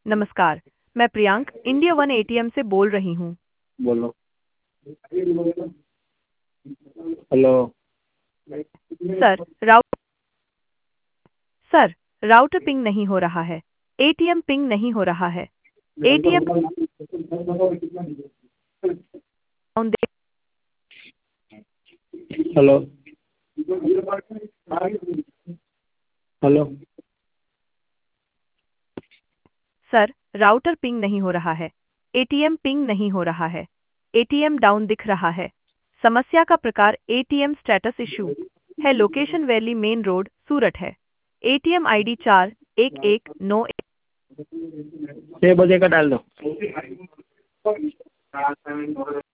नमस्कार, मैं Priyank India one ATM से बोल रही हूँ। बोलो। Hello. Sir rout sir router ping नहीं हो रहा है। एटीएम पिंग नहीं हो रहा है। ATM hello. Hello. Sir router ping नहीं हो रहा है। एटीएम पिंग नहीं हो रहा है। एटीएम डाउन दिख रहा है। समस्या का प्रकार एटीएम स्टेटस इशू है। Location valley main road Surat है। ATM ID 4119। 6 बजे का डाल दो।